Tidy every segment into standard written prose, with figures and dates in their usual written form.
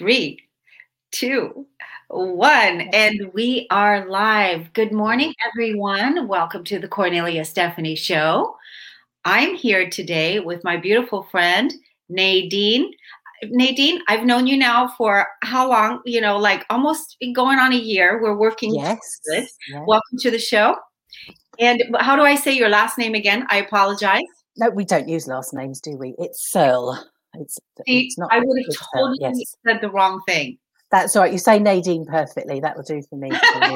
Three, two, one, and we are live. Good morning, everyone. Welcome to the Cornelia Stephanie Show. I'm here today with my beautiful friend, Nadine. Nadine, I've known you now for how long? Like almost going on a year. We're working Yes. towards this. Welcome to the show. And how do I say your last name again? I apologize. No, we don't use last names, do we? It's Searle. It's not. I would have totally said the wrong thing. That's all right. You say Nadine perfectly. That will do for me.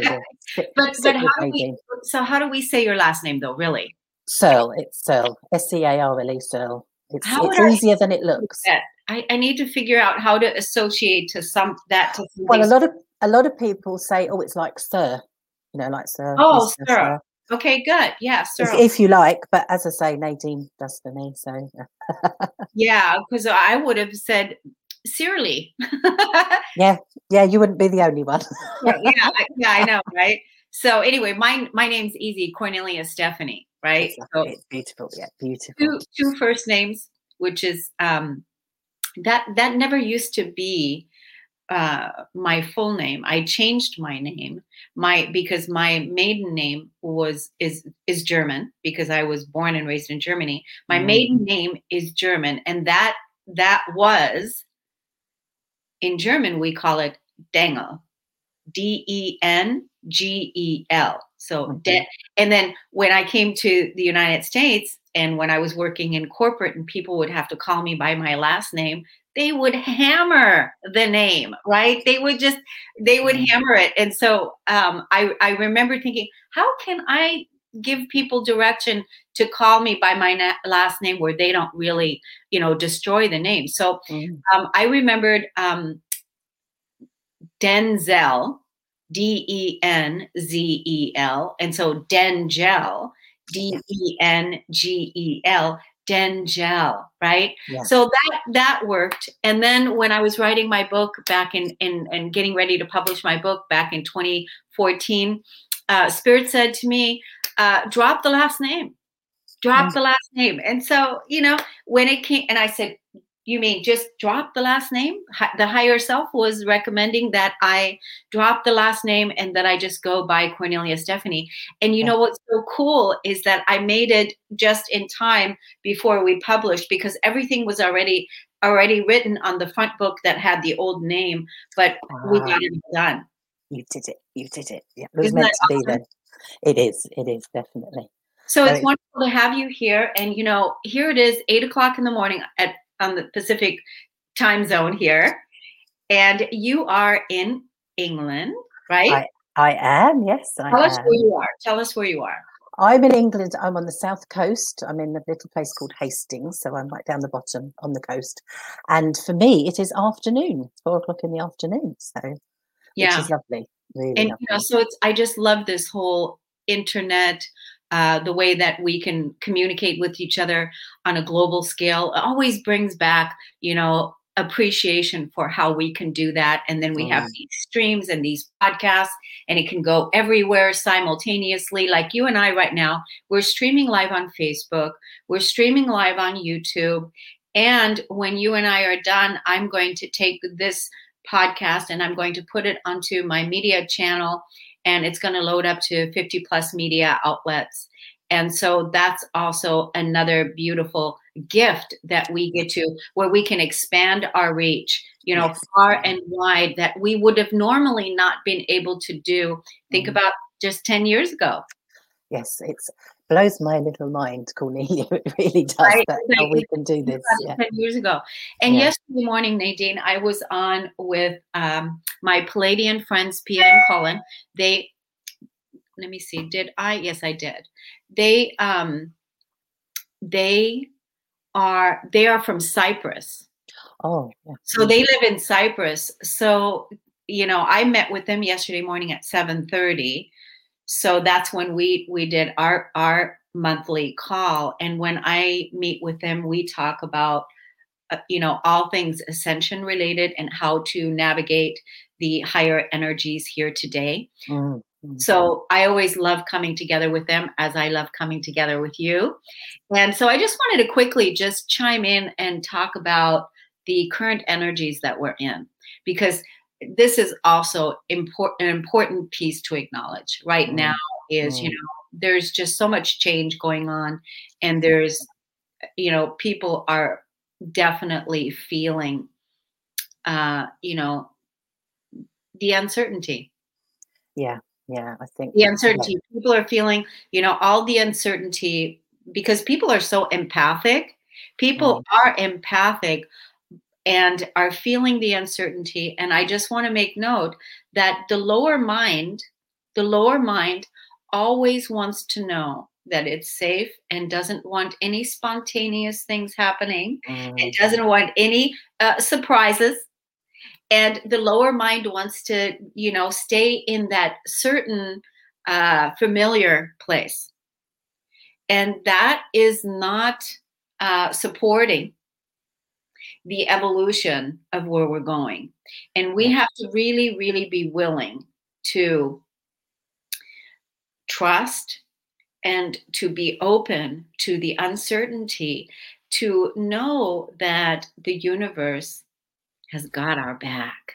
But how do we say your last name though? Really? Searle. It's Searle. Searle. Searle. It's easier than it looks. I need to figure out how to associate to that. Well, a lot of people say, "Oh, it's like Sir," like Sir. Oh, Sir. Okay, good. Yeah, Sir. If you like, but as I say, Nadine does for me. So. Yeah, because I would have said Searle. Yeah, you wouldn't be the only one. yeah, I know, right? So anyway, my name's easy, Cornelia Stephanie, right? Exactly. So it's beautiful, yeah, beautiful. Two first names, which is that never used to be my full name. I changed my name because my maiden name is German, because I was born and raised in Germany. My maiden name is German, and that was, in German we call it Dengel, Dengel. So and then when I came to the United States, and when I was working in corporate and people would have to call me by my last name, they would hammer the name, right? They would hammer it. And so I remember thinking, how can I give people direction to call me by my last name where they don't really, destroy the name? So I remembered Denzel, Denzel. And so Dengel, Dengel. Dengel, right? Yeah. So that worked. And then when I was writing my book back in getting ready to publish my book back in 2014, Spirit said to me, drop the last name. Drop the last name. And so, when it came, and I said, you mean just drop the last name? The higher self was recommending that I drop the last name and that I just go by Cornelia Stephanie. And you know what's so cool is that I made it just in time before we published, because everything was already written on the front book that had the old name, but we got it done. You did it. Yeah, it was meant to be then. It is definitely. So it's wonderful to have you here. And, here it is, 8:00 in the morning on the Pacific time zone here. And you are in England, right? I am, yes. Tell us where you are. Tell us where you are. I'm in England. I'm on the south coast. I'm in a little place called Hastings. So I'm right down the bottom on the coast. And for me, it is afternoon, 4:00 in the afternoon. So, which is lovely. Really lovely. So I just love this whole internet, the way that we can communicate with each other on a global scale. It always brings back, appreciation for how we can do that. And then we have these streams and these podcasts, and it can go everywhere simultaneously. Like you and I right now, we're streaming live on Facebook. We're streaming live on YouTube. And when you and I are done, I'm going to take this podcast and I'm going to put it onto my media channel, and it's going to load up to 50 plus media outlets. And so that's also another beautiful gift that we get to, where we can expand our reach, far and wide, that we would have normally not been able to do. Think about just 10 years ago. Yes, it blows my little mind, Cornelia. It really does, how we can do this. 10 years ago. And yesterday morning, Nadine, I was on with my Palladian friends, Pia and Colin. Let me see, did I? Yes, I did. They are from Cyprus. Oh, yeah. So they live in Cyprus. So, I met with them yesterday morning at 7:30. So that's when we did our monthly call. And when I meet with them, we talk about, all things ascension related and how to navigate the higher energies here today. So I always love coming together with them, as I love coming together with you. And so I just wanted to quickly just chime in and talk about the current energies that we're in, because this is also an important piece to acknowledge right now is, there's just so much change going on, and there's, people are definitely feeling, the uncertainty. Yeah, I think the uncertainty. People are feeling, all the uncertainty, because people are so empathic. People are empathic and are feeling the uncertainty. And I just want to make note that the lower mind always wants to know that it's safe and doesn't want any spontaneous things happening. It doesn't want any surprises. And the lower mind wants to, stay in that certain familiar place. And that is not supporting the evolution of where we're going. And we have to really, really be willing to trust and to be open to the uncertainty, to know that the universe has got our back.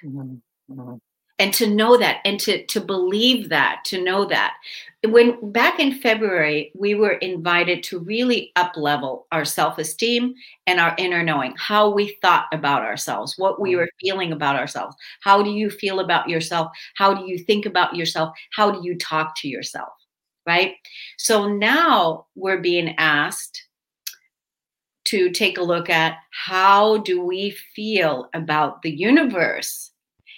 And to know that, and to believe that, to know that. When back in February, we were invited to really up-level our self-esteem and our inner knowing, how we thought about ourselves, what we were feeling about ourselves. How do you feel about yourself? How do you think about yourself? How do you talk to yourself, right? So now we're being asked to take a look at, how do we feel about the universe?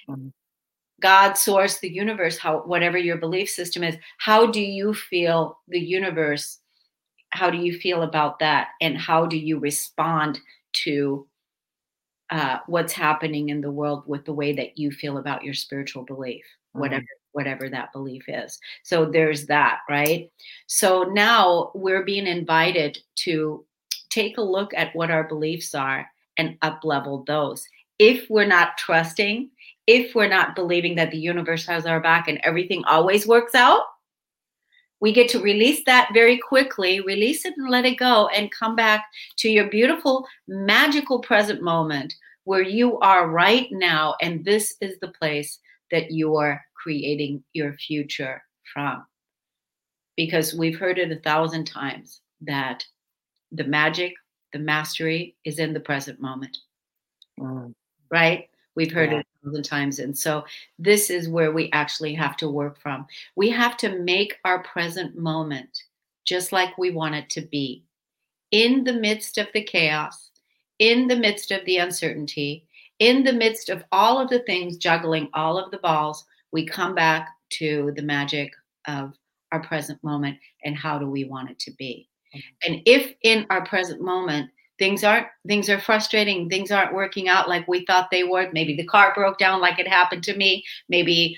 God, source, the universe, whatever your belief system is, how do you feel the universe? How do you feel about that? And how do you respond to what's happening in the world with the way that you feel about your spiritual belief, whatever that belief is? So there's that, right? So now we're being invited to take a look at what our beliefs are and up-level those. If we're not trusting, if we're not believing that the universe has our back and everything always works out, we get to release that very quickly, release it and let it go, and come back to your beautiful, magical present moment where you are right now. And this is the place that you are creating your future from. Because we've heard it 1,000 times that the magic, the mastery is in the present moment. Right? We've heard it 1,000 times. And so this is where we actually have to work from. We have to make our present moment just like we want it to be. In the midst of the chaos, in the midst of the uncertainty, in the midst of all of the things, juggling all of the balls, we come back to the magic of our present moment and how do we want it to be. And if in our present moment, things are frustrating, things aren't working out like we thought they would, maybe the car broke down like it happened to me, maybe,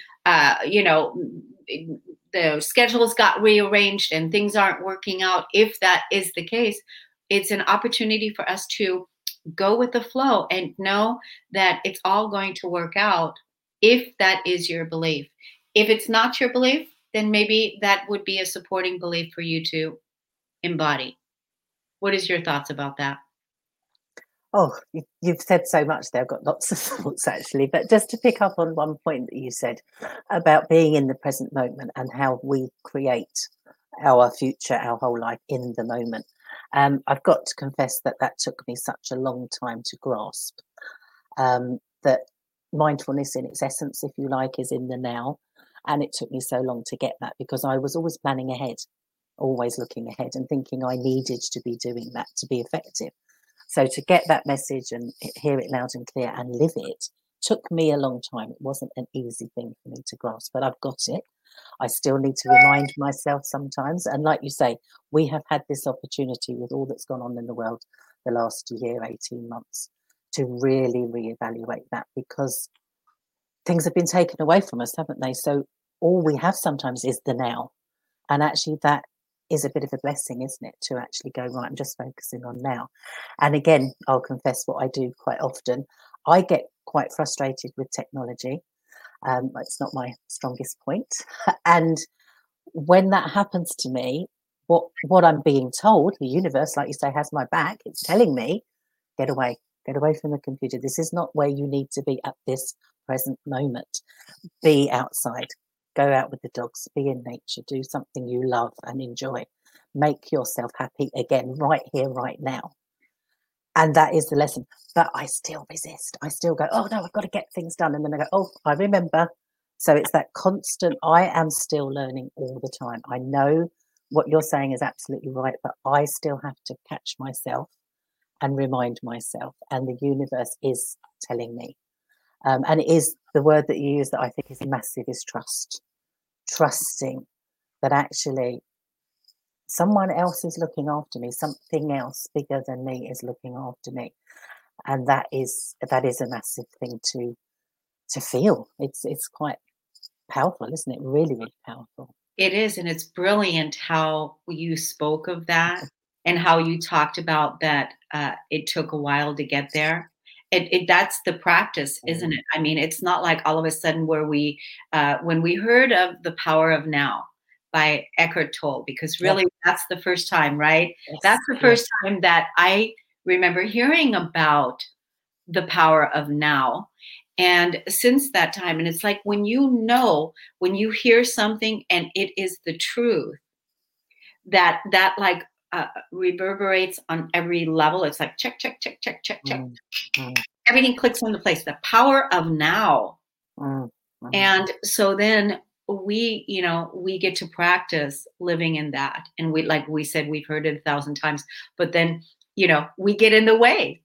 the schedules got rearranged and things aren't working out. If that is the case, it's an opportunity for us to go with the flow and know that it's all going to work out if that is your belief. If it's not your belief, then maybe that would be a supporting belief for you to embody. What is your thoughts about that? Oh, you've said so much there. I've got lots of thoughts actually, but just to pick up on one point that you said about being in the present moment and how we create our future, our whole life in the moment. I've got to confess that took me such a long time to grasp, that mindfulness in its essence, if you like, is in the now. And it took me so long to get that because I was always planning ahead, always looking ahead and thinking I needed to be doing that to be effective. So to get that message and hear it loud and clear and live it took me a long time. It wasn't an easy thing for me to grasp, but I've got it. I still need to remind myself sometimes. And like you say, we have had this opportunity with all that's gone on in the world the last year, 18 months, to really reevaluate that because things have been taken away from us, haven't they? So all we have sometimes is the now. And actually that is a bit of a blessing, isn't it, to actually go, right, I'm just focusing on now. And again, I'll confess what I do quite often. I get quite frustrated with technology. It's not my strongest point. And when that happens to me, what I'm being told, the universe, like you say, has my back. It's telling me, get away, Get away from the computer. This is not where you need to be at this present moment. Be outside. Go out with the dogs. Be in nature. Do something you love and enjoy. Make yourself happy again, right here, right now. And that is the lesson. But I still resist. I still go, oh no, I've got to get things done. And then I go, oh, I remember. So it's that constant, I am still learning all the time. I know what you're saying is absolutely right, but I still have to catch myself and remind myself. And the universe is telling me. And it is the word that you use that I think is massive is trust. Trusting that actually someone else is looking after me, something else bigger than me is looking after me. And that is a massive thing to feel. It's quite powerful, isn't it? Really, really powerful. It is, and it's brilliant how you spoke of that and how you talked about that it took a while to get there. That's the practice, isn't it? I mean, it's not like all of a sudden where when we heard of The Power of Now by Eckhart Tolle, because really that's the first time, right? Yes. That's the first time that I remember hearing about the power of now. And since that time, and it's like when you hear something and it is the truth, that like reverberates on every level. It's like check, check, check, check, check, check. Everything clicks into place. The power of now. And so then we get to practice living in that. And like we said, we've heard it 1,000 times, but then we get in the way.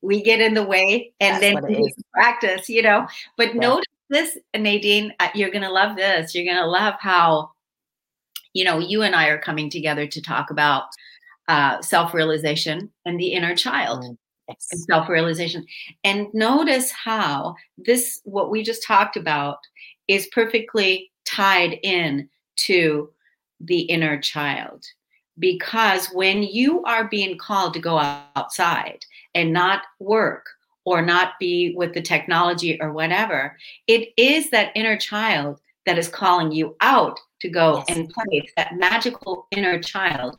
And then we practice, But notice this, Nadine, you're going to love this. You're going to love how, you and I are coming together to talk about self-realization and the inner child. And self-realization. And notice how what we just talked about is perfectly tied in to the inner child. Because when you are being called to go outside and not work or not be with the technology or whatever, it is that inner child that is calling you out to go and play. It's that magical inner child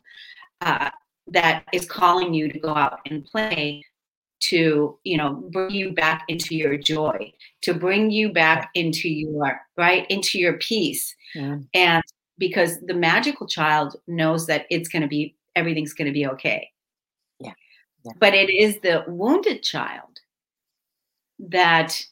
that is calling you to go out and play, to bring you back into your joy, to bring you back into your peace. And because the magical child knows that everything's going to be okay. But it is the wounded child that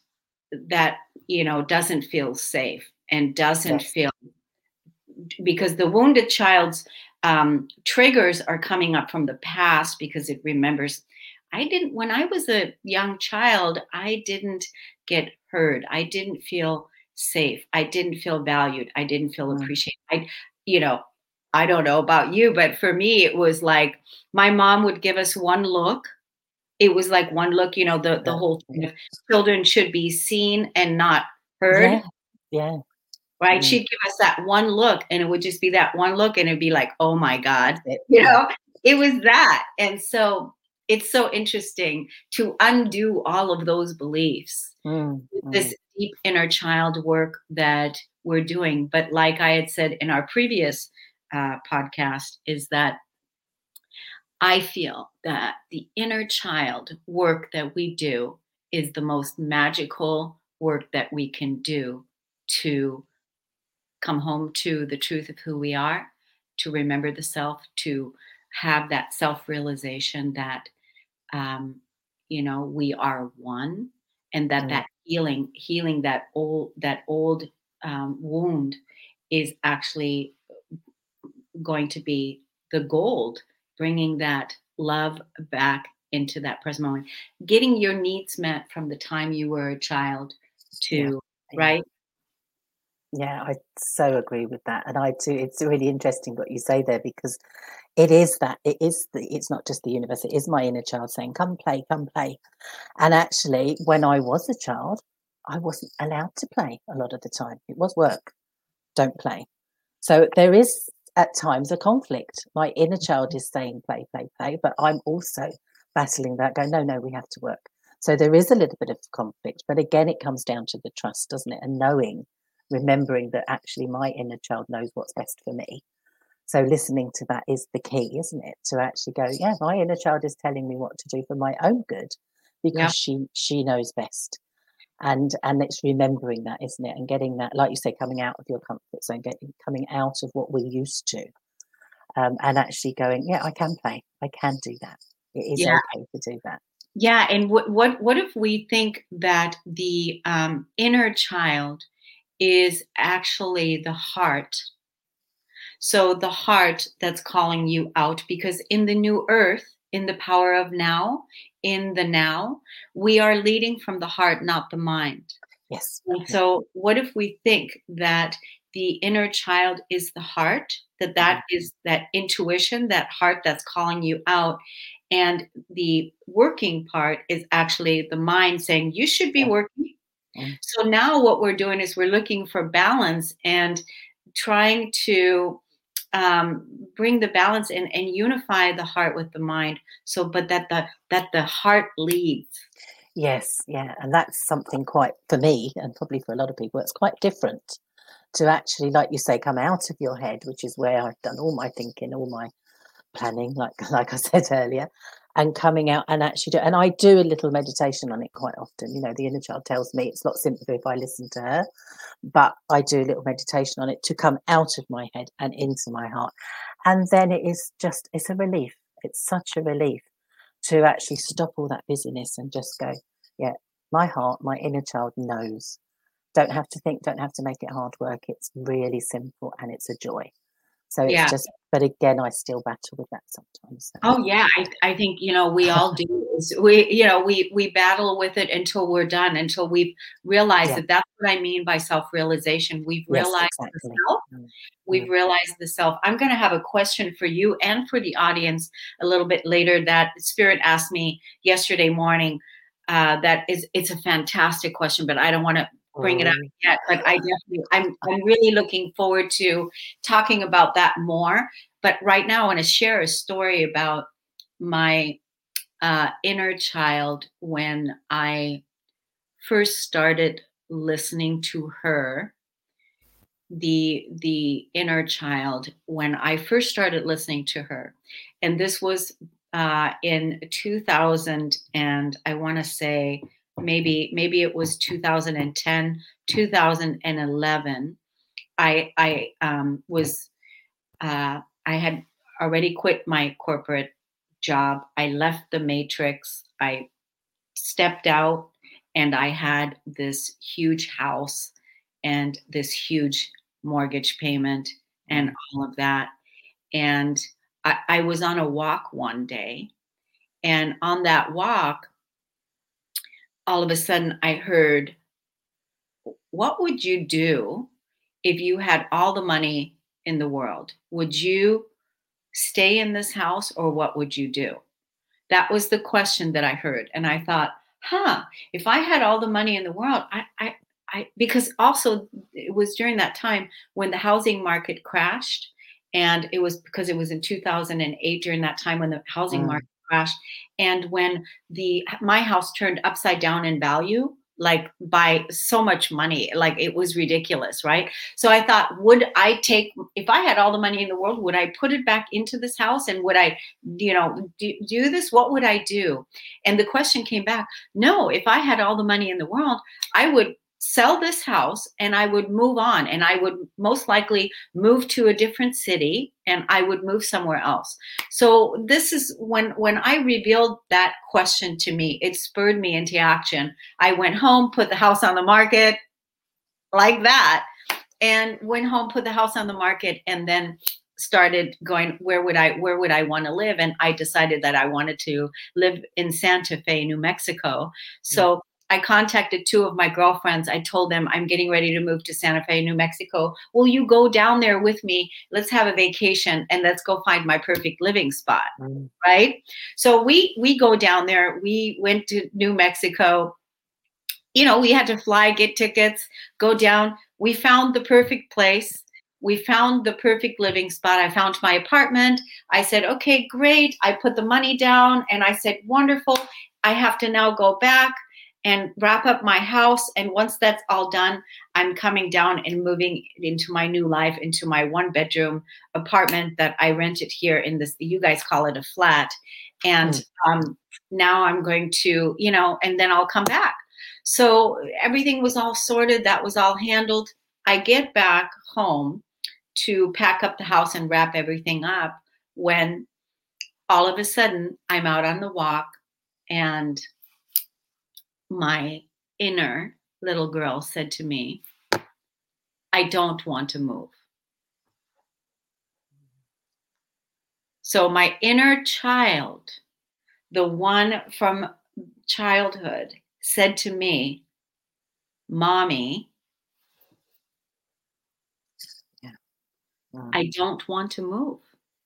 doesn't feel safe and doesn't feel, because the wounded child's triggers are coming up from the past, because it remembers, when I was a young child, I didn't get heard. I didn't feel safe. I didn't feel valued. I didn't feel appreciated. I don't know about you, but for me, it was like my mom would give us one look. It was like one look, the whole thing of children should be seen and not heard. Right. She'd give us that one look, and it would just be that one look, and it'd be like, oh my God, it was that. And so it's so interesting to undo all of those beliefs, this deep inner child work that we're doing. But like I had said in our previous podcast, is that I feel that the inner child work that we do is the most magical work that we can do to come home to the truth of who we are, to remember the self, to have that self-realization that we are one, and that healing that old wound is actually going to be the gold, bringing that love back into that present moment, getting your needs met from the time you were a child to right. Yeah, I so agree with that. And I too, it's really interesting what you say there, because it's not just the universe, it is my inner child saying, come play, come play. And actually, when I was a child, I wasn't allowed to play a lot of the time. It was work, don't play. So there is at times a conflict. My inner child is saying play, play, play, but I'm also battling that, going, no, we have to work. So there is a little bit of conflict. But again, it comes down to the trust, doesn't it? And remembering that actually my inner child knows what's best for me. So listening to that is the key, isn't it? To actually go, yeah, my inner child is telling me what to do for my own good, because she knows best. And it's remembering that, isn't it? And getting that, like you say, coming out of your comfort zone, coming out of what we're used to, and actually going, yeah, I can play. I can do that. It is okay to do that. Yeah. And what if we think that the inner child is actually the heart? So the heart that's calling you out, because in the new earth, in the power of now, in the now, we are leading from the heart, not the mind. Yes. And so what if we think that the inner child is the heart, that is that intuition, that heart that's calling you out, and the working part is actually the mind saying you should be working. So now what we're doing is we're looking for balance and trying to bring the balance in and unify the heart with the mind. So, but that the heart leads. Yes, yeah, and that's something quite, for me, and probably for a lot of people, it's quite different to actually, like you say, come out of your head, which is where I've done all my thinking, all my planning, like I said earlier, and coming out and actually do. And I do a little meditation on it quite often. You know, the inner child tells me it's a lot simpler if I listen to her, but I do a little meditation on it to come out of my head and into my heart. And then it's a relief. It's such a relief to actually stop all that busyness and just go, yeah, my heart, my inner child knows. Don't have to think, don't have to make it hard work. It's really simple and it's a joy. So it's just, but again, I still battle with that sometimes. So. Oh yeah, I think, we all do. We battle with it until we're done, until we've realized that that's what I mean by self-realization. We've realized the self. We've realized the self. I'm going to have a question for you and for the audience a little bit later that Spirit asked me yesterday morning. It's a fantastic question, but I don't want to bring it up yet. But I'm really looking forward to talking about that more. But right now, I want to share a story about my inner child when I first started listening to her. The inner child when I first started listening to her, and this was in 2000, and I want to say maybe it was 2010, 2011. I had already quit my corporate job. I left the matrix. I stepped out, and I had this huge house and this huge mortgage payment and all of that. And I was on a walk one day, and on that walk, all of a sudden I heard, what would you do if you had all the money in the world? Would you stay in this house, or what would you do? That was the question that I heard. And I thought, if I had all the money in the world, because also it was during that time when the housing market crashed, and it was because it was in 2008 during that time when the housing market crashed, and when my house turned upside down in value, like by so much money, like it was ridiculous, right? So I thought, if I had all the money in the world, would I put it back into this house, and would I, do this? What would I do? And the question came back, no, if I had all the money in the world, I would sell this house and I would move on, and I would most likely move to a different city, and I would move somewhere else. So this is when I revealed that question to me, it spurred me into action. I went home, put the house on the market like that, and went home, put the house on the market, and then started going, where would I want to live? And I decided that I wanted to live in Santa Fe, New Mexico. So I contacted two of my girlfriends. I told them, I'm getting ready to move to Santa Fe, New Mexico. Will you go down there with me? Let's have a vacation, and let's go find my perfect living spot. Right? So we go down there. We went to New Mexico. We had to fly, get tickets, go down. We found the perfect place. We found the perfect living spot. I found my apartment. I said, okay, great. I put the money down, and I said, wonderful. I have to now go back and wrap up my house. And once that's all done, I'm coming down and moving into my new life, into my 1-bedroom apartment that I rented here in this, you guys call it a flat. And now I'm going to, and then I'll come back. So everything was all sorted. That was all handled. I get back home to pack up the house and wrap everything up when all of a sudden I'm out on the walk and my inner little girl said to me, I don't want to move. So my inner child, the one from childhood, said to me, Mommy, I don't want to move.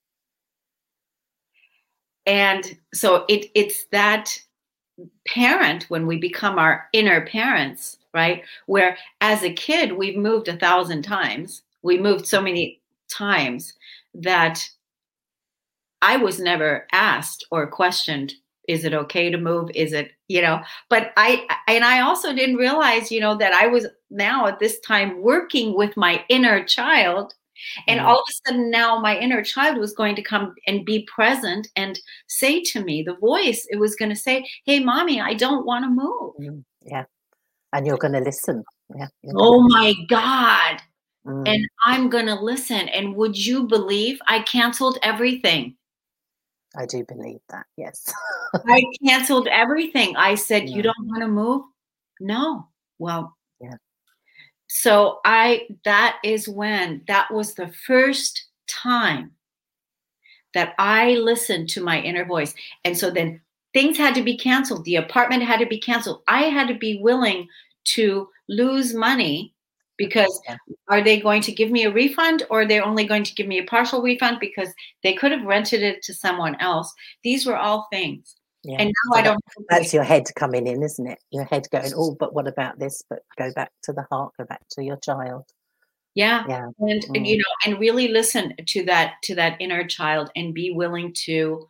And so it's that parent, when we become our inner parents, right? Where as a kid, we've moved 1,000 times. We moved so many times that I was never asked or questioned, is it okay to move? Is it, but I also didn't realize, that I was now at this time working with my inner child. And all of a sudden now my inner child was going to come and be present and say to me, the voice, it was going to say, hey, Mommy, I don't want to move. Yeah. And you're going to listen. Yeah. My God. And I'm going to listen. And would you believe I canceled everything? I do believe that. Yes. I canceled everything. I said, you don't want to move? No. Well, yeah. So that was the first time that I listened to my inner voice. And so then things had to be canceled. The apartment had to be canceled. I had to be willing to lose money because are they going to give me a refund, or are they only going to give me a partial refund because they could have rented it to someone else? These were all things. Yeah. And now so that's your head coming in, isn't it? Your head going, oh, but what about this? But go back to the heart, go back to your child. Yeah. And and really listen to that inner child, and be willing to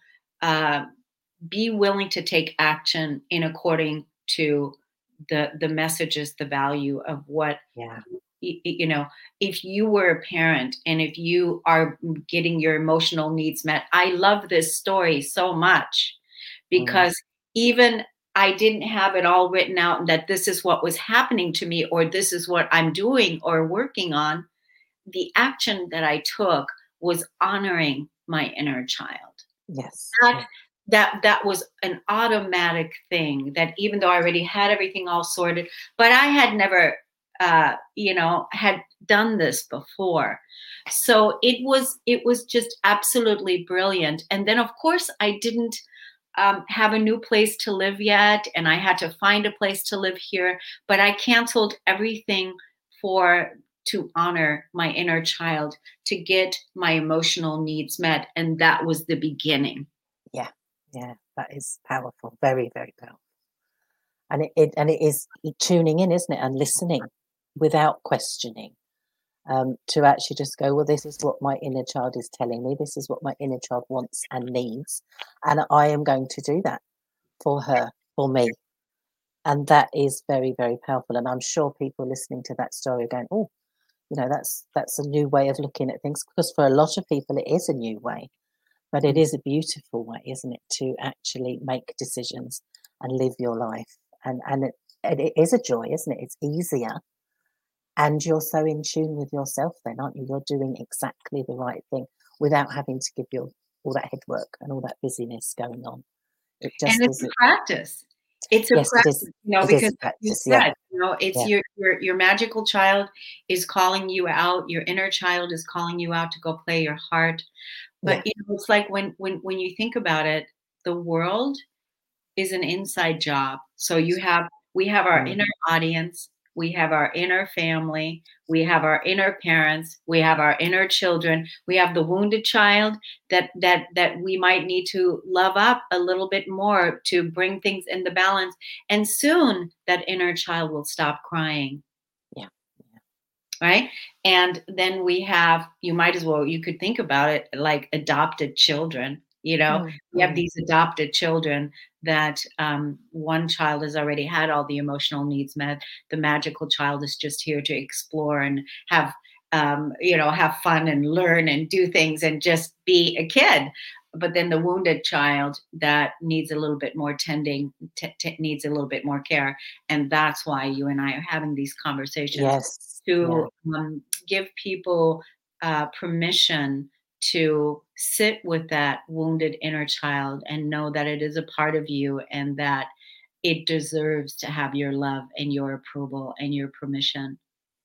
take action in according to the messages, the value of what if you were a parent and if you are getting your emotional needs met. I love this story so much because even I didn't have it all written out that this is what was happening to me, or this is what I'm doing or working on. The action that I took was honoring my inner child. Yes. That was an automatic thing, that even though I already had everything all sorted, but I had never, had done this before. So it was just absolutely brilliant. And then of course I didn't have a new place to live yet, and I had to find a place to live here, but I canceled everything to honor my inner child, to get my emotional needs met. And that was the beginning. Yeah, that is powerful. Very, very powerful. And it is tuning in, isn't it? And listening without questioning, to actually just go, well, this is what my inner child is telling me. This is what my inner child wants and needs. And I am going to do that for her, for me. And that is very, very powerful. And I'm sure people listening to that story are going, oh, that's a new way of looking at things, because for a lot of people it is a new way, but it is a beautiful way, isn't it, to actually make decisions and live your life. And it is a joy, isn't it? It's easier, and you're so in tune with yourself then, aren't you? You're doing exactly the right thing without having to give all that head work and all that busyness going on. And it's a practice. It's a practice, because you said, it's your magical child is calling you out. Your inner child is calling you out to go play your heart. But it's like when you think about it, the world is an inside job. So we have our inner audience, we have our inner family, we have our inner parents, we have our inner children, we have the wounded child that we might need to love up a little bit more to bring things in the balance. And soon that inner child will stop crying. Right. And then we have, you could think about it like adopted children. You know, Mm, we have mm. these adopted children that one child has already had all the emotional needs met. The magical child is just here to explore and have, have fun and learn and do things and just be a kid. But then the wounded child that needs a little bit more tending, needs a little bit more care. And that's why you and I are having these conversations Yes. Yeah. to give people permission to sit with that wounded inner child and know that it is a part of you and that it deserves to have your love and your approval and your permission.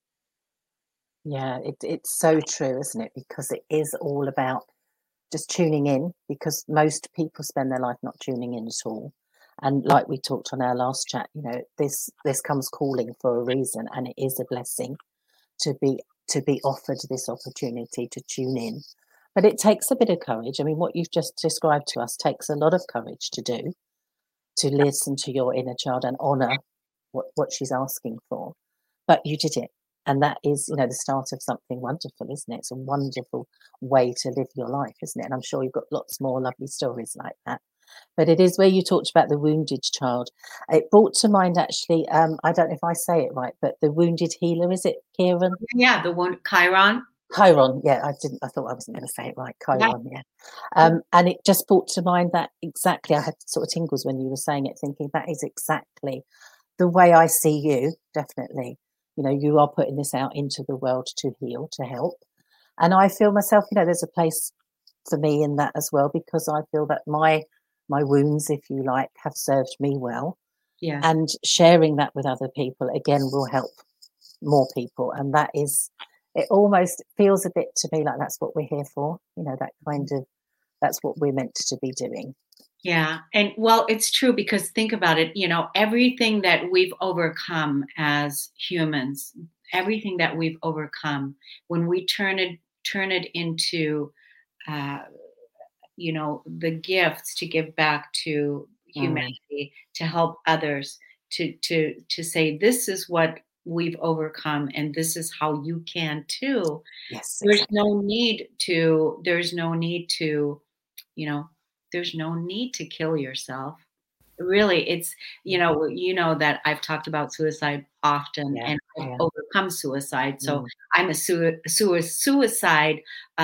Yeah. It's so true, isn't it? Because it is all about just tuning in, because most people spend their life not tuning in at all. And like we talked on our last chat, this comes calling for a reason, and it is a blessing to be offered this opportunity to tune in. But it takes a bit of courage. I mean, what you've just described to us takes a lot of courage to do, to listen to your inner child and honor what she's asking for. But you did it. And that is, the start of something wonderful, isn't it? It's a wonderful way to live your life, isn't it? And I'm sure you've got lots more lovely stories like that. But it is where you talked about the wounded child. It brought to mind, actually, I don't know if I say it right, but the wounded healer, is it Kieran? Yeah, the one Chiron. Chiron, yeah, I thought I wasn't going to say it right. Yeah. Chiron, yeah. And it just brought to mind that exactly. I had sort of tingles when you were saying it, thinking that is exactly the way I see you. Definitely, you are putting this out into the world to heal, to help, and I feel myself. There's a place for me in that as well, because I feel that my wounds, if you like, have served me well, Yeah. and sharing that with other people again will help more people, and that is. It almost feels a bit to me like that's what we're here for, that kind of, that's what we're meant to be doing. Yeah. And well, it's true because think about it, everything that we've overcome as humans, everything that we've overcome, when we turn it into uh, the gifts to give back to Mm, humanity, to help others, to say this is what we've overcome and this is how you can too. yes, There's exactly. no need to there's no need to you know there's no need to kill yourself. Really, it's that I've talked about suicide often Yeah, and I've yeah. overcome suicide. So Mm, I'm a suicide,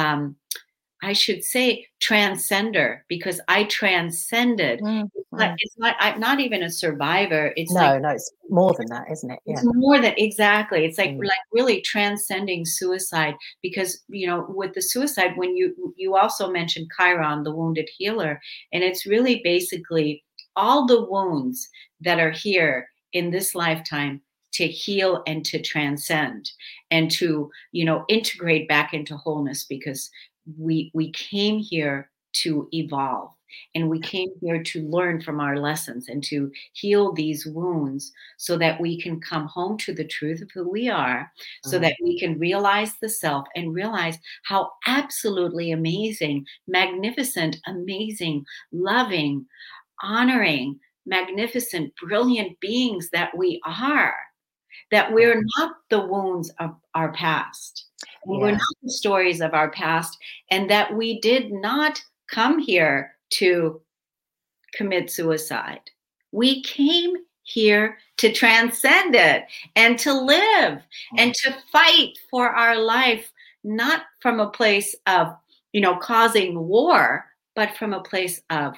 I should say transcender, because I transcended. mm, It's not, mm. it's not, I'm not even a survivor. It's like, No, no, it's more than that, isn't it? it's Yeah. more than exactly. It's like Mm, like really transcending suicide, because with the suicide, when you also mentioned Chiron, the wounded healer, and it's really basically all the wounds that are here in this lifetime to heal and to transcend and to integrate back into wholeness, because we came here to evolve, and we came here to learn from our lessons and to heal these wounds so that we can come home to the truth of who we are, so mm. that we can realize the self and realize how absolutely amazing, magnificent, amazing, loving, honoring, magnificent, brilliant beings that we are, that Yeah, we're not the wounds of our past, and we're yeah, not the stories of our past, and that we did not come here to commit suicide. We came here to transcend it and to live mm, and to fight for our life, not from a place of, causing war, but from a place of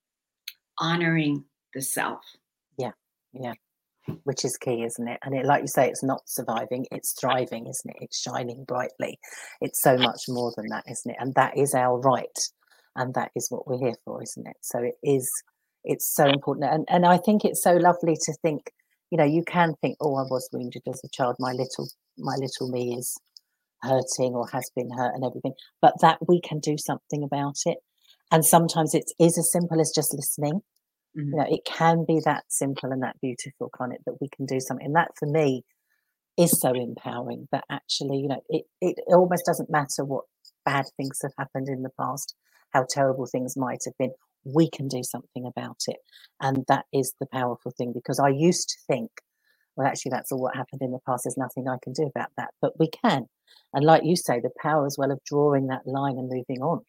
honoring the self. yeah, yeah. Which is key, isn't it? And like you say, it's not surviving, it's thriving, isn't it? It's shining brightly. It's so much more than that, isn't it? And that is our right. And that is what we're here for, isn't it? So it's so important. And I think it's so lovely to think, you can think, oh, I was wounded as a child. My little me is hurting or has been hurt and everything. But that we can do something about it. And sometimes it is as simple as just listening. Mhm. It can be that simple and that beautiful, kind of, that we can do something. And that for me is so empowering, that actually, it almost doesn't matter what bad things have happened in the past, how terrible things might have been. We can do something about it. And that is the powerful thing, because I used to think, well, actually, that's all what happened in the past. There's nothing I can do about that. But we can. And like you say, the power as well of drawing that line and moving on.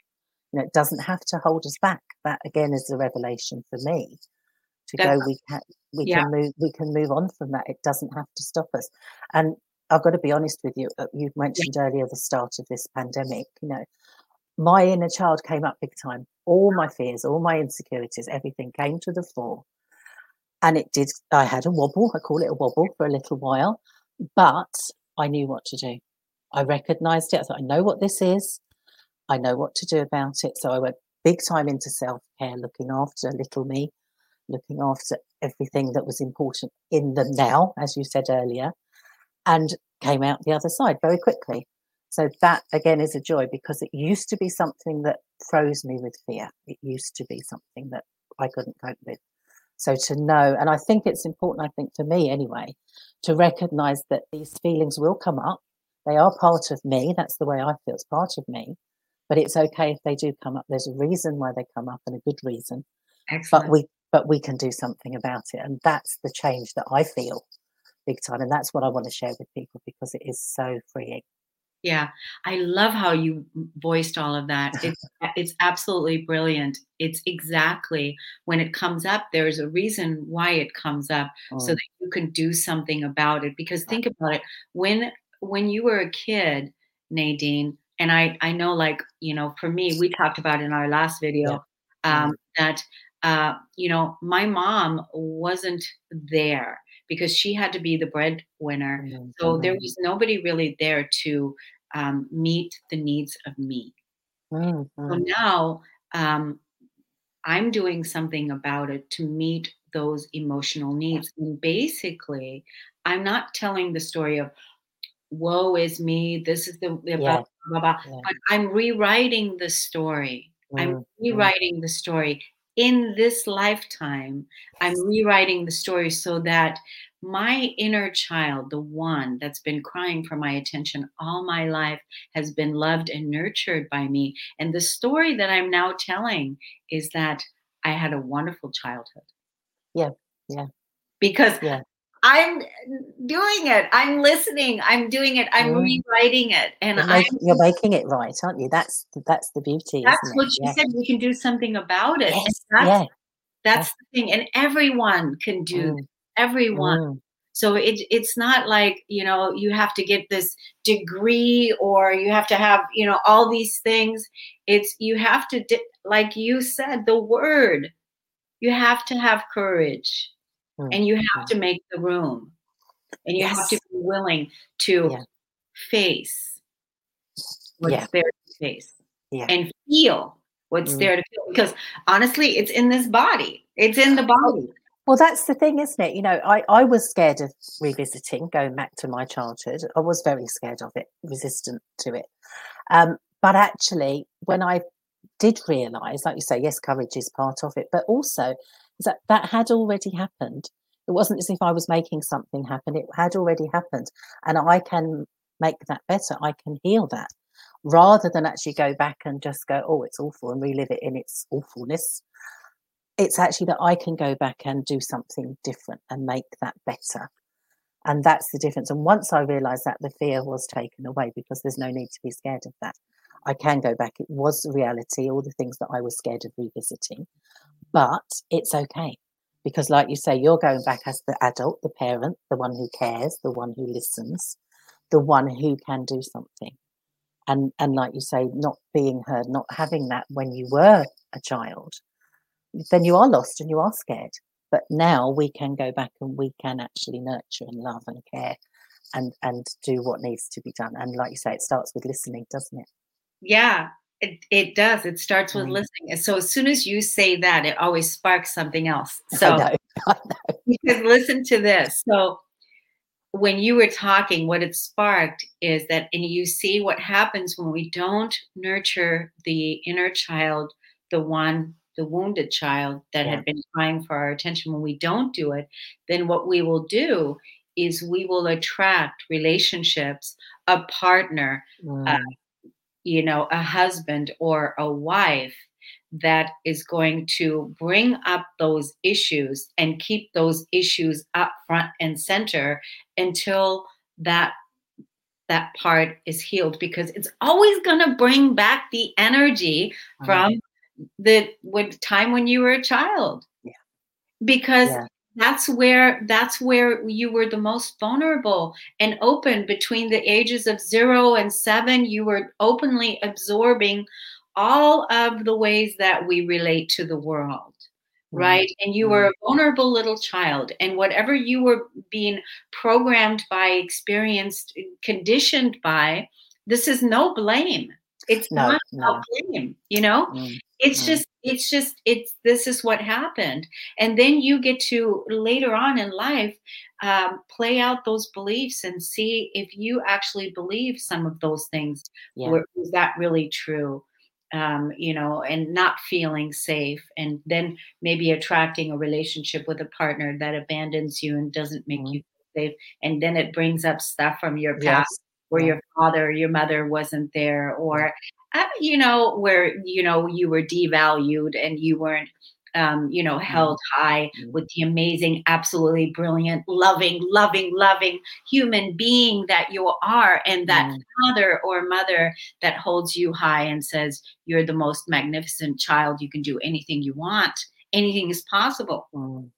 It doesn't have to hold us back. That again is a revelation for me. To That's, go, we yeah, can move on from that. It doesn't have to stop us. And I've got to be honest with you. You yeah, mentioned earlier the start of this pandemic. My inner child came up big time. All my fears, all my insecurities, everything came to the fore. And it did. I had a wobble. I call it a wobble for a little while, but I knew what to do. I recognised it. I thought, I know what this is. I know what to do about it. So I went big time into self-care, looking after little me, looking after everything that was important in them now, as you said earlier, and came out the other side very quickly. So that again is a joy, because it used to be something that froze me with fear. It used to be something that I couldn't cope with. So to know, and I think it's important, I think for me anyway, to recognize that these feelings will come up. They are part of me. That's the way I feel. It's part of me. But it's okay if they do come up. There's a reason why they come up, and a good reason. But excellent. we can do something about it. And that's the change that I feel big time. And that's what I want to share with people, because it is so freeing. Yeah, I love how you voiced all of that. It's absolutely brilliant. It's exactly when it comes up, there's a reason why it comes up, so Mm, that you can do something about it. Because think about it, when you were a kid, Nadine, and I know, like, for me, we talked about in our last yeah. video, Mm, that my mom wasn't there because she had to be the breadwinner. mm, So there mm, was nobody really there to meet the needs of me. mm, So mm. now um, I'm doing something about it to meet those emotional needs. And basically, I'm not telling the story of woe is me, this is the blah, Yeah. blah, blah, Yeah. but I'm rewriting the story. I'm Mm, mm. rewriting the story in this lifetime. I'm Yes. rewriting the story so that my inner child, the one that's been crying for my attention all my life, has been loved and nurtured by me. And the story that I'm now telling is that I had a wonderful childhood Yeah. Yeah. because Yeah. I'm doing it. I'm listening. I'm doing it. I'm Mm. rewriting it. And You're making it right, aren't you? That's the beauty, that's isn't it? what she Yeah. said. We can do something about it. And Yes. Yeah. Yeah. that's the thing. And everyone can do this. Mm, Everyone. mm. So it's not like, you have to get this degree or you have to have, all these things. It's you have to, like you said, the word, you have to have courage Mm, and you have mm. to make the room and you have to Yes. be willing to Yeah. face Yeah. what's there to face Yeah. and feel what's Mm. there to feel. Because honestly, it's in this body. It's in the Well, body. that's the thing, isn't it? I was scared of revisiting, going back to my childhood. I was very scared of it, resistant to it. But actually, when I did realise, like you say, yes, courage is part of it, but also is that had already happened. It wasn't as if I was making something happen. It had already happened. And I can make that better. I can heal that, rather than actually go back and just go, oh, it's awful, and relive it in its awfulness. It's actually that I can go back and do something different and make that better. And that's the difference. And once I realised that, the fear was taken away, because there's no need to be scared of that. I can go back. It was reality, all the things that I was scared of revisiting. But it's okay, because, like you say, you're going back as the adult, the parent, the one who cares, the one who listens, the one who can do something. And like you say, not being heard, not having that when you were a child, then you are lost and you are scared. But now we can go back and we can actually nurture and love and care and do what needs to be done. And like you say, it starts with listening, doesn't it? Yeah, it does. It starts with Mm. listening. And so as soon as you say that, it always sparks something else. I So know. I know. because listen to this. So when you were talking, what it sparked is that, and you see what happens when we don't nurture the inner child, the wounded child that Yeah. had been crying for our attention. When we don't do it, then what we will do is we will attract relationships, a partner, Mm. a husband or a wife that is going to bring up those issues and keep those issues up front and center until that that part is healed, because it's always going to bring back the energy from the time when you were a child. Yeah. Because that's where you were the most vulnerable and open. Between the ages of 0 and 7, you were openly absorbing all of the ways that we relate to the world, right? And you were a vulnerable little child, and whatever you were being programmed by, experienced, conditioned by, this is no blame. It's not about blame, you know? It's just this is what happened. And then you get to later on in life play out those beliefs and see if you actually believe some of those things. Was that really true? You know, and not feeling safe, and then maybe attracting a relationship with a partner that abandons you and doesn't make you feel safe. And then it brings up stuff from your past, where your father, your mother wasn't there, or you know, where, you know, you were devalued and you weren't you know, held high with the amazing, absolutely brilliant, loving human being that you are, and that father or mother that holds you high and says you're the most magnificent child, you can do anything you want, anything is possible.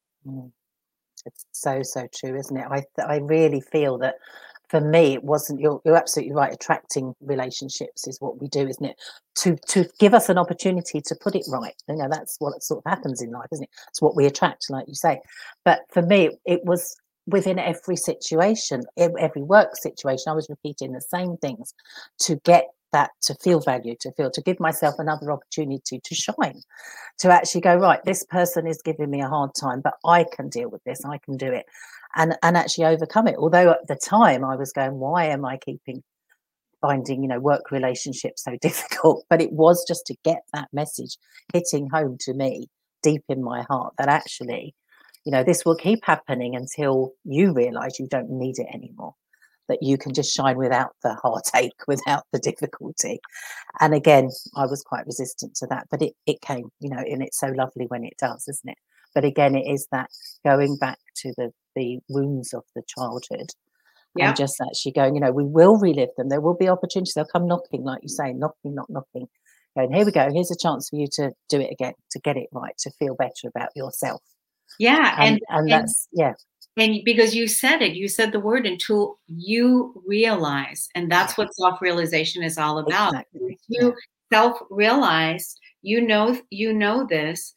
It's so true, isn't it? I really feel that for me, it wasn't. You're absolutely right. Attracting relationships is what we do, isn't it? To give us an opportunity to put it right. You know, that's what sort of happens in life, isn't it? It's what we attract, like you say. But for me, it was within every situation, every work situation. I was repeating the same things to get that, to feel valued, to give myself another opportunity to shine, to actually go, right, this person is giving me a hard time, but I can deal with this. I can do it. And actually overcome it. Although at the time I was going, why am I finding, you know, work relationships so difficult? But it was just to get that message hitting home to me deep in my heart that actually, you know, this will keep happening until you realize you don't need it anymore, that you can just shine without the heartache, without the difficulty. And again, I was quite resistant to that, but it came, you know, and it's so lovely when it does, isn't it? But again, it is that going back to the wounds of the childhood and just actually going, you know, we will relive them. There will be opportunities. They'll come knocking, like you say, knocking, knocking. Going, here we go. Here's a chance for you to do it again, to get it right, to feel better about yourself. And that's, And because you said the word, until you realize, and that's what self-realization is all about. Exactly. You self-realize, you know this,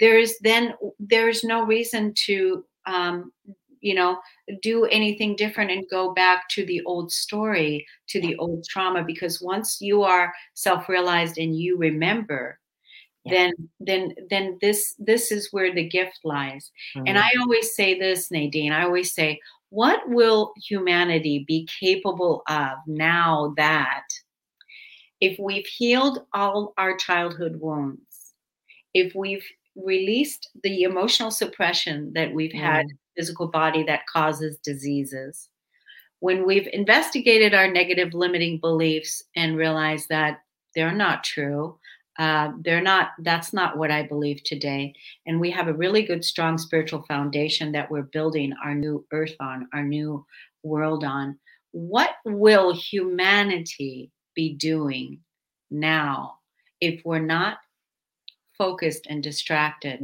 there's no reason to you know, do anything different and go back to the old story, to the old trauma, because once you are self-realized and you remember, then this is where the gift lies. And I always say this, Nadine, I always say, what will humanity be capable of now that, if we've healed all our childhood wounds, if we've released the emotional suppression that we've had in the physical body that causes diseases, when we've investigated our negative limiting beliefs and realized that they're not true, that's not what I believe today, and we have a really good, strong spiritual foundation that we're building our new earth on, our new world on, what will humanity be doing now if we're not focused and distracted?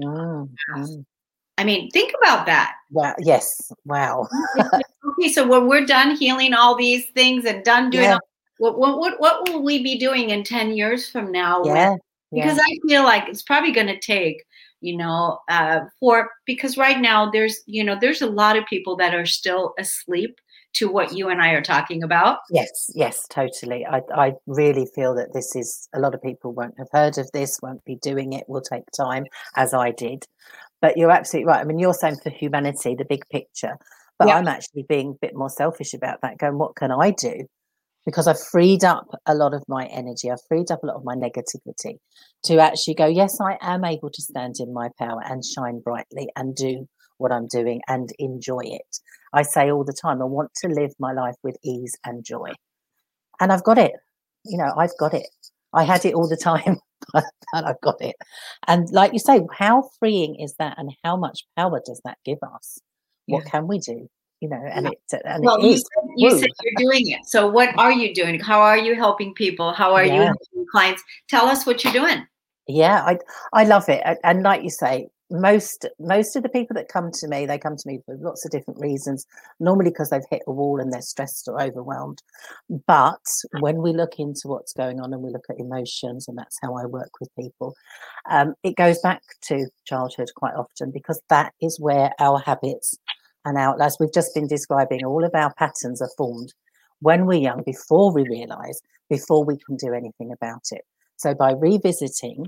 I mean, think about that. Wow. Yes. Wow. Okay, so when we're done healing all these things and done doing what will we be doing in 10 years from now? Because I feel like it's probably going to take, you know, because right now there's a lot of people that are still asleep to what you and I are talking about. Yes, totally. I really feel that this is, a lot of people won't have heard of this, won't be doing it, will take time, as I did. But you're absolutely right. I mean, you're saying for humanity, the big picture, but I'm actually being a bit more selfish about that, going, what can I do? Because I've freed up a lot of my energy. I've freed up a lot of my negativity to actually go, yes, I am able to stand in my power and shine brightly and do what I'm doing and enjoy it. I say all the time, I want to live my life with ease and joy. And I've got it. You know, I've got it. I had it all the time, but I've got it. And like you say, how freeing is that? And how much power does that give us? What can we do? You know, and it is. You said you're doing it. So what are you doing? How are you helping people? How are you helping clients? Tell us what you're doing. Yeah, I love it. And like you say, most of the people that come to me, they come to me for lots of different reasons, normally because they've hit a wall and they're stressed or overwhelmed. But when we look into what's going on and we look at emotions, and that's how I work with people, it goes back to childhood quite often, because that is where our habits and as we've just been describing, all of our patterns are formed when we're young, before we realize, before we can do anything about it. So by revisiting,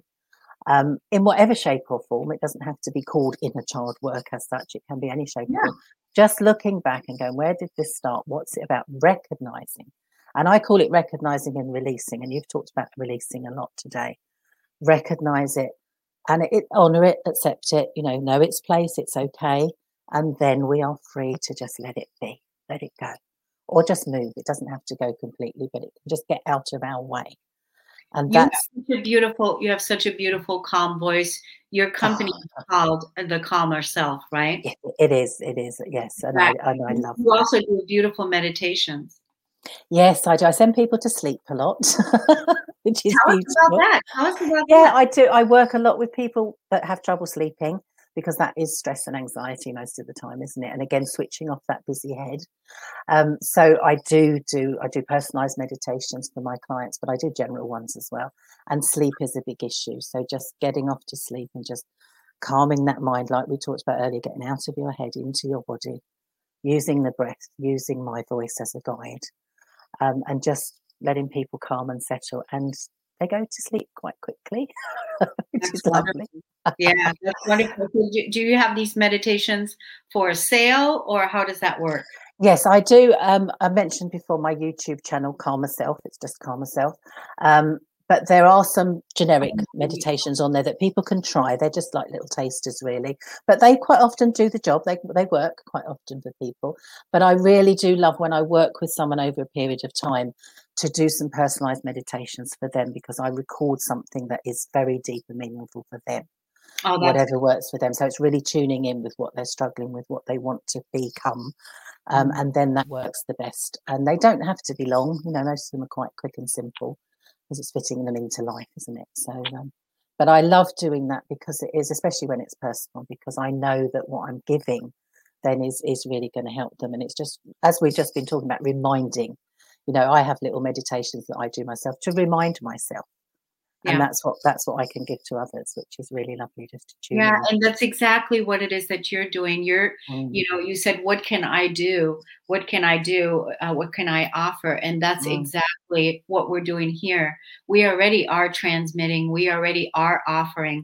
in whatever shape or form, it doesn't have to be called inner child work as such, it can be any shape or form, just looking back and going, where did this start? What's it about? Recognizing. And I call it recognizing and releasing. And you've talked about releasing a lot today. Recognize it and honor it, accept it, know its place, it's okay. And then we are free to just let it be, let it go, or just move. It doesn't have to go completely, but it can just get out of our way. And you have such a beautiful, calm voice. Your company is called The Calmer Self, right? It is. Yes. And I love You also do beautiful meditations. Yes, I do. I send people to sleep a lot, which is beautiful. Tell us about that. I do. I work a lot with people that have trouble sleeping, because that is stress and anxiety most of the time, isn't it? And again, switching off that busy head. So I do personalized meditations for my clients, but I do general ones as well. And sleep is a big issue. So just getting off to sleep and just calming that mind, like we talked about earlier, getting out of your head into your body, using the breath, using my voice as a guide, and just letting people calm and settle. And they go to sleep quite quickly, which is lovely. Yeah, that's wonderful. Do you have these meditations for sale, or how does that work? Yes, I do. I mentioned before my YouTube channel, Calmer Self. It's just Calmer Self. But there are some generic meditations on there that people can try. They're just like little tasters, really. But they quite often do the job. They work quite often for people. But I really do love when I work with someone over a period of time to do some personalized meditations for them, because I record something that is very deep and meaningful for them. Whatever works for them. So it's really tuning in with what they're struggling with, what they want to become. And then that works the best. And they don't have to be long. Most of them are quite quick and simple, because it's fitting them into life, isn't it? So, but I love doing that, because it is, especially when it's personal, because I know that what I'm giving then is really going to help them. And it's just, as we've just been talking about, reminding, I have little meditations that I do myself to remind myself. And that's what I can give to others, which is really lovely, just to tune in. And that's exactly what it is that you're doing. You said, what can I do? What can I do? What can I offer? And that's exactly what we're doing here. We already are transmitting. We already are offering.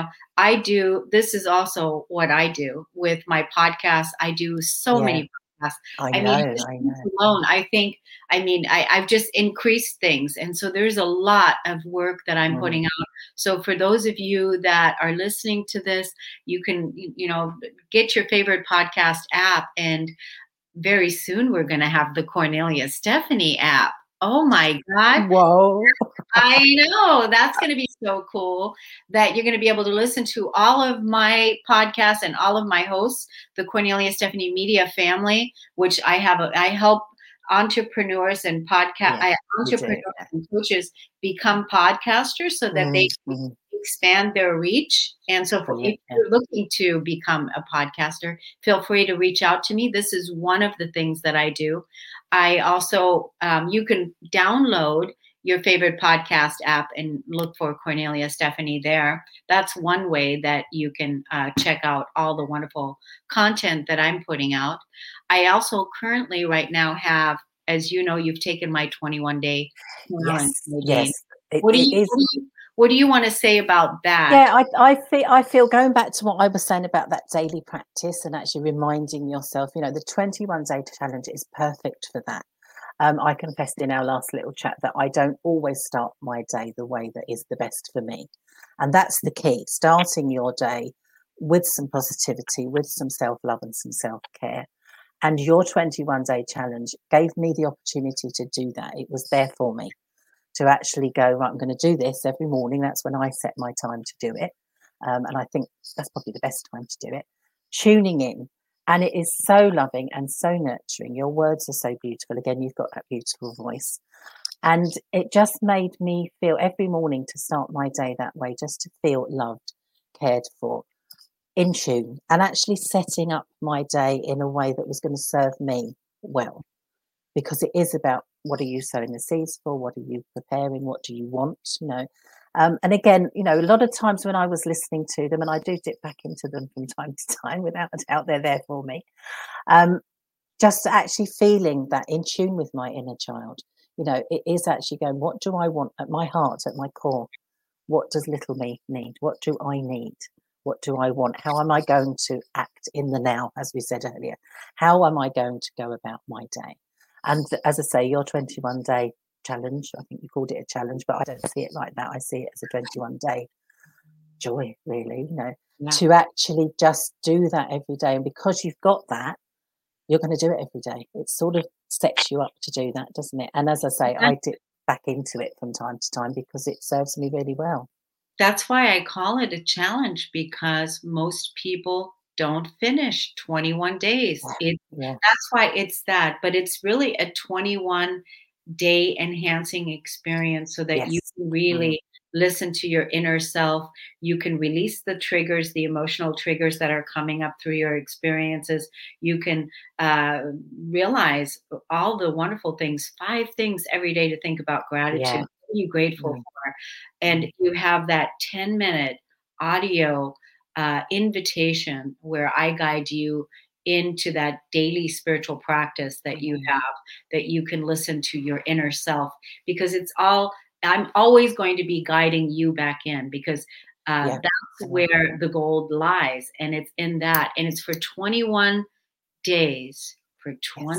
This is also what I do with my podcast. I do so many podcasts. I know. Alone, I've just increased things. And so there's a lot of work that I'm putting out. So for those of you that are listening to this, you can, get your favorite podcast app. And very soon we're going to have the Cornelia Stephanie app. Oh my God. Whoa. I know. That's going to be so cool, that you're going to be able to listen to all of my podcasts and all of my hosts, the Cornelia Stephanie Media family, which I help entrepreneurs and entrepreneurs and coaches become podcasters so that they can expand their reach. And so if you're looking to become a podcaster, feel free to reach out to me. This is one of the things that I do. I also, you can download your favorite podcast app and look for Cornelia Stephanie there. That's one way that you can check out all the wonderful content that I'm putting out. I also currently right now have, as you know, you've taken my 21-day challenge. Yes. What do you want to say about that? Yeah, I feel going back to what I was saying about that daily practice and actually reminding yourself, the 21-day challenge is perfect for that. I confessed in our last little chat that I don't always start my day the way that is the best for me. And that's the key, starting your day with some positivity, with some self-love and some self-care. And your 21-day challenge gave me the opportunity to do that. It was there for me to actually go, right, I'm going to do this every morning. That's when I set my time to do it. And I think that's probably the best time to do it. Tuning in And it is so loving and so nurturing. Your words are so beautiful. Again, you've got that beautiful voice. And it just made me feel every morning to start my day that way, just to feel loved, cared for, in tune, and actually setting up my day in a way that was going to serve me well. Because it is about, what are you sowing the seeds for? What are you preparing? What do you want? And again, a lot of times when I was listening to them, and I do dip back into them from time to time, without a doubt, they're there for me. Just actually feeling that in tune with my inner child, it is actually going, what do I want at my heart, at my core? What does little me need? What do I need? What do I want? How am I going to act in the now, as we said earlier? How am I going to go about my day? And as I say, your 21-day challenge, I think you called it a challenge, but I don't see it like that. I see it as a 21-day joy, really, to actually just do that every day. And because you've got that, you're going to do it every day. It sort of sets you up to do that, doesn't it? And as I say, I dip back into it from time to time because it serves me really well. That's why I call it a challenge, because most people don't finish 21 days. That's why it's that, but it's really a 21-day enhancing experience so that you can really listen to your inner self. You can release the triggers, the emotional triggers that are coming up through your experiences. You can realize all the wonderful things, 5 things every day to think about gratitude. What are you grateful for? And you have that 10-minute audio invitation where I guide you into that daily spiritual practice that you have, that you can listen to your inner self, because I'm always going to be guiding you back in, because that's where the gold lies. And it's in that, and it's for 21 days for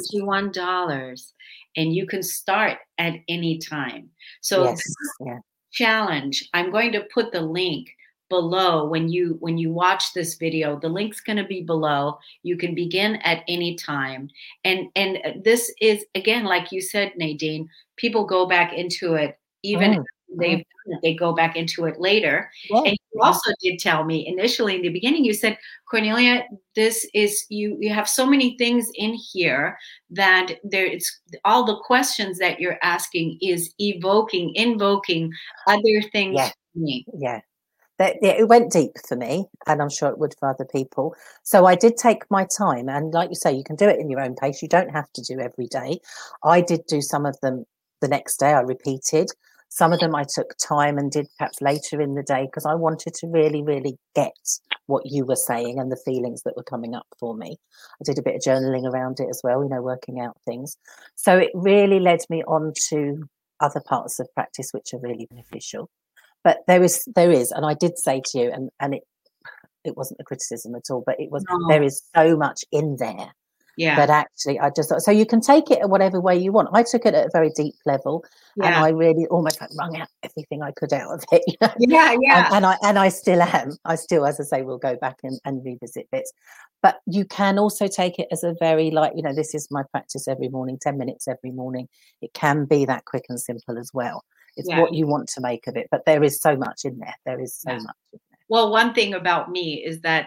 $21, and you can start at any time. So challenge, I'm going to put the link below. When you watch this video, the link's going to be below. You can begin at any time. And this is, again, like you said, Nadine, people go back into it, even if they go back into it later. And you also did tell me initially in the beginning, you said, Cornelia, this is, you have so many things in here that it's all the questions that you're asking is invoking other things for me. It went deep for me, and I'm sure it would for other people. So I did take my time, and like you say, you can do it in your own pace. You don't have to do every day. I did do some of them the next day. I repeated. Some of them I took time and did perhaps later in the day, because I wanted to really, really get what you were saying and the feelings that were coming up for me. I did a bit of journaling around it as well, working out things. So it really led me on to other parts of practice which are really beneficial. But there is, and I did say to you, and it wasn't a criticism at all, but it was, there is so much in there. But actually, I just thought, so you can take it at whatever way you want. I took it at a very deep level, and I really almost wrung out everything I could out of it. And I still am. I still, as I say, will go back and revisit bits. But you can also take it as a very, this is my practice every morning, 10 minutes every morning. It can be that quick and simple as well. It's what you want to make of it. But there is so much in there. There is so much in there. Well, one thing about me is that,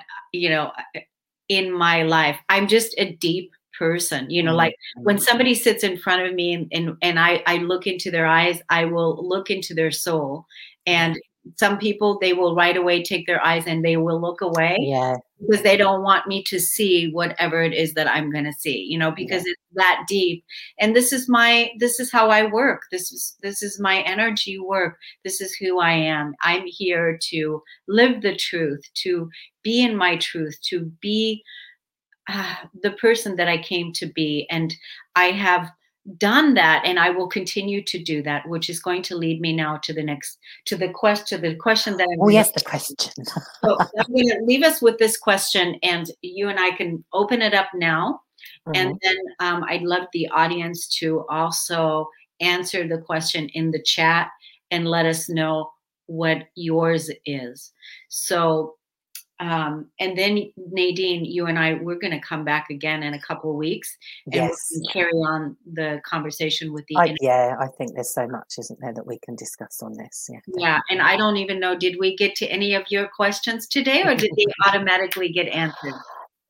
in my life, I'm just a deep person, like when somebody sits in front of me and I look into their eyes, I will look into their soul. And some people, they will right away take their eyes and they will look away because they don't want me to see whatever it is that I'm going to see, because it's that deep. And this is how I work. This is my energy work. This is who I am. I'm here to live the truth, to be in my truth, to be the person that I came to be. And I have done that, and I will continue to do that, which is going to lead me now to the question that the question. So I'm going to leave us with this question, and you and I can open it up now. And then I'd love the audience to also answer the question in the chat and let us know what yours is. So and then Nadine, you and I, we're going to come back again in a couple of weeks and we'll carry on the conversation with the I think there's so much, isn't there, that we can discuss on this. And I don't even know, did we get to any of your questions today, or did they automatically get answered?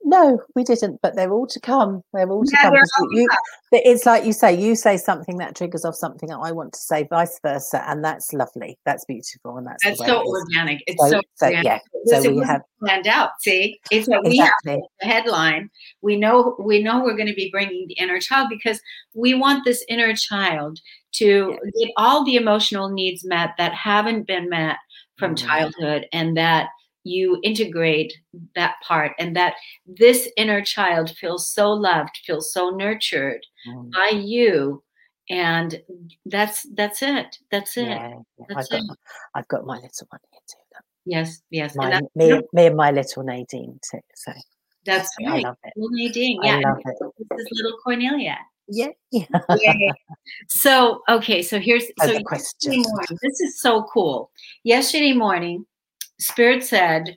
No, we didn't, but they're all to come. They're all to Yeah, come they're because it's like you say something that triggers off something that I want to say, vice versa, and that's lovely. That's beautiful, and that's the That's way so it is. organic. It's so organic. Yeah. It So we wasn't have planned out. See, it's what we exactly. have the headline. We know we're going to be bringing the inner child because we want this inner child to get all the emotional needs met that haven't been met from childhood, and that you integrate that part, and that this inner child feels so loved, feels so nurtured by you. And that's it. That's it. Yeah, That's it. I've got my little one here too. Yes, yes. And My that's me and my little Nadine too. So that's I right. love it. Little Nadine. I Yeah. love And it. this is little Cornelia. Yeah. Yeah. Yay. So, okay. So here's, So so the yesterday question. morning, this is so cool. Yesterday morning, Spirit said,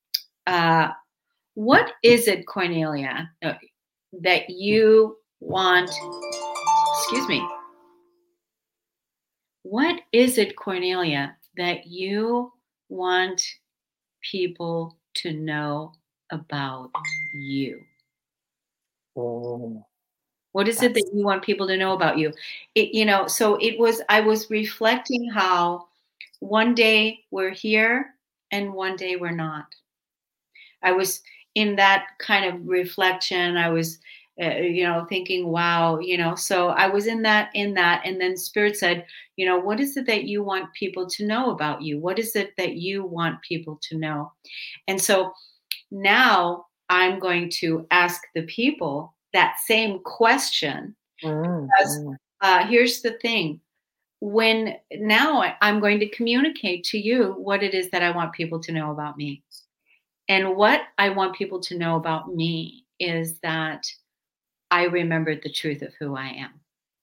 what is it, Cornelia, that you want, excuse me, what is it, Cornelia, that you want people to know about you? Oh, What is it that you want people to know about you? So I was reflecting how one day we're here and one day we're not. I was in that kind of reflection. I was, thinking, wow, so I was in that. And then Spirit said, what is it that you want people to know about you? What is it that you want people to know? And so now I'm going to ask the people that same question. Because here's the thing. When now I'm going to communicate to you what it is that I want people to know about me. And what I want people to know about me is that I remembered the truth of who I am.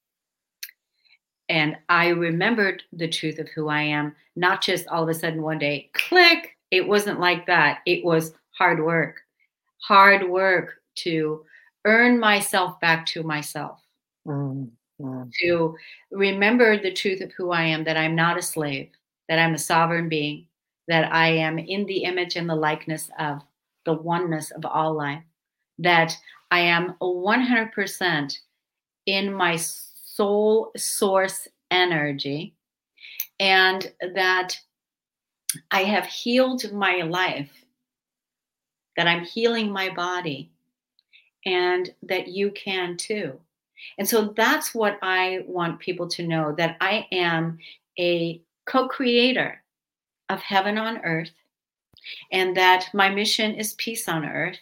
And I remembered the truth of who I am, not just all of a sudden one day, click. It wasn't like that. It was hard work to earn myself back to myself, to remember the truth of who I am, that I'm not a slave, that I'm a sovereign being, that I am in the image and the likeness of the oneness of all life, that I am 100% in my soul source energy, and that I have healed my life, that I'm healing my body, and that you can too. And so that's what I want people to know, that I am a co-creator of heaven on earth, and that my mission is peace on earth.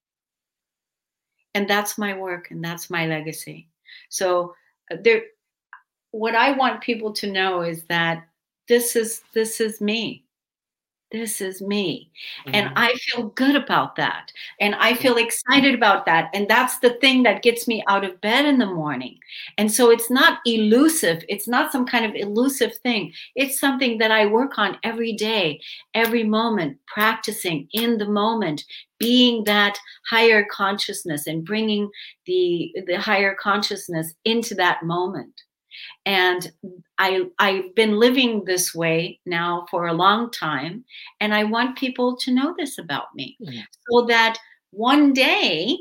And that's my work, and that's my legacy. So what I want people to know is that this is me. This is me. And I feel good about that. And I feel excited about that. And that's the thing that gets me out of bed in the morning. And so it's not elusive. It's not some kind of elusive thing. It's something that I work on every day, every moment, practicing in the moment, being that higher consciousness and bringing the higher consciousness into that moment. And I've been living this way now for a long time. And I want people to know this about me, so that one day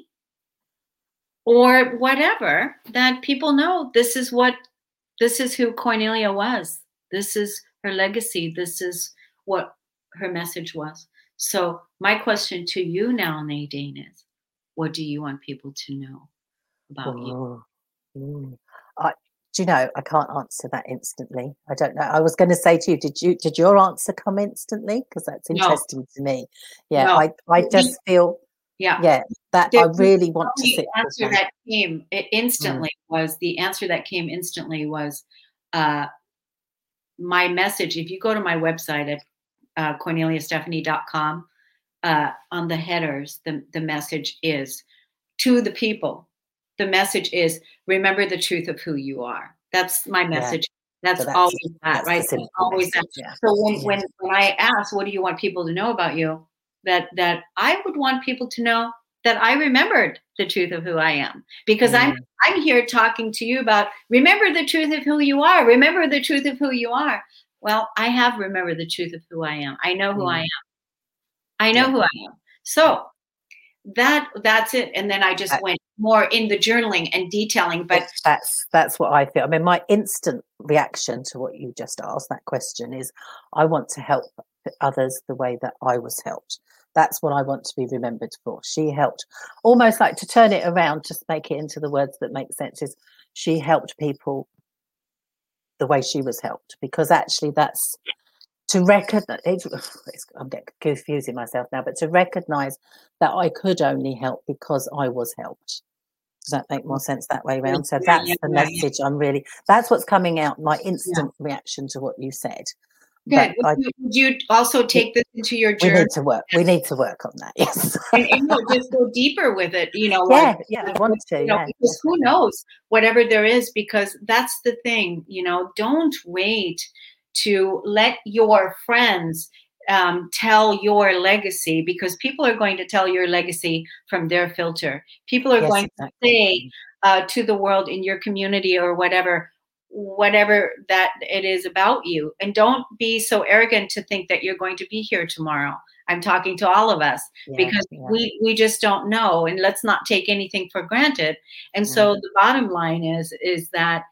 or whatever, that people know this is who Cornelia was. This is her legacy. This is what her message was. So my question to you now, Nadine, is what do you want people to know about you? Do you know, I can't answer that instantly. I don't know. I was going to say to you, did your answer come instantly? Because that's interesting to me. Yeah, No. I just feel, that I really want to sit with answer that came instantly was the answer that came instantly was my message. If you go to my website at corneliastephanie.com, on the headers, the message is to the people. The message is, remember the truth of who you are. That's my message. That's always that, right? That's always that. So when I ask, what do you want people to know about you? That I would want people to know that I remembered the truth of who I am, because I'm here talking to you about remember the truth of who you are. Remember the truth of who you are. Well, I have remembered the truth of who I am. I know who I am. I know who I am. So that's it. And then I just went more in the journaling and detailing. But that's what I feel. I mean, my instant reaction to what you just asked, that question, is I want to help others the way that I was helped. That's what I want to be remembered for. She helped, almost like, to turn it around, just make it into the words that make sense, is she helped people the way she was helped, because actually that's to recognize. I'm getting confusing myself now, but to recognize that I could only help because I was helped. Does that make more sense that way around? So that's the message. That's what's coming out, my instant reaction to what you said. Good. Would you also take this into your journey? We need to work on that. Yes. and just go deeper with it. I want to. Because who knows, whatever there is, because that's the thing. Don't wait to let your friends tell your legacy, because people are going to tell your legacy from their filter. People are going to say to the world, in your community or whatever that it is about you. And don't be so arrogant to think that you're going to be here tomorrow. I'm talking to all of us, because we just don't know, and let's not take anything for granted. And so the bottom line is that,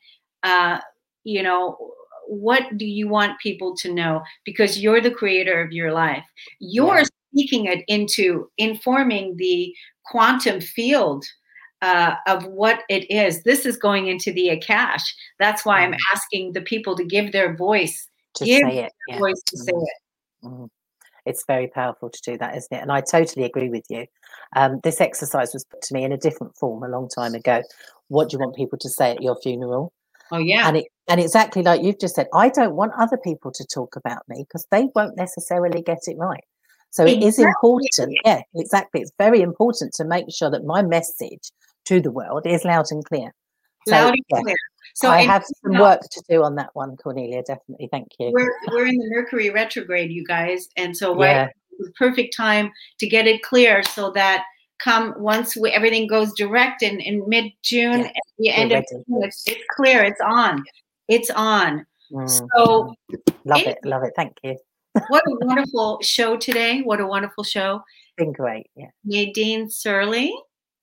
what do you want people to know? Because you're the creator of your life. You're speaking it into informing the quantum field of what it is. This is going into the Akash. That's why I'm asking the people to give their voice. To say it. It's very powerful to do that, isn't it? And I totally agree with you. This exercise was put to me in a different form a long time ago. What do you want people to say at your funeral? Oh, yeah. And exactly like you've just said, I don't want other people to talk about me, because they won't necessarily get it right. So it is important. Yeah, exactly. It's very important to make sure that my message to the world is loud and clear. Loud and clear. So I have some work to do on that one, Cornelia. Definitely. Thank you. We're in the Mercury retrograde, you guys. And so it's the perfect time to get it clear, so that once everything goes direct in mid-June, at the end of June, it's clear. It's on. So love it. Thank you. What a wonderful show today. What a wonderful show. Been great. Yeah. Nadine Searle.